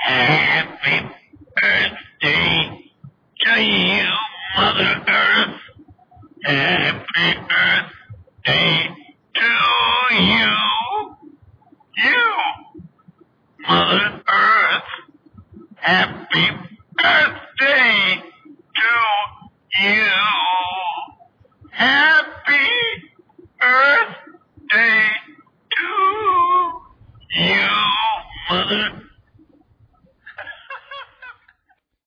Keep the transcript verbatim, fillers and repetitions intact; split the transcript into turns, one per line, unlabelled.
Happy birthday to you, Mother Earth. Happy birthday to you. You, Mother Earth. Happy birthday to you. Happy birthday to you, Mother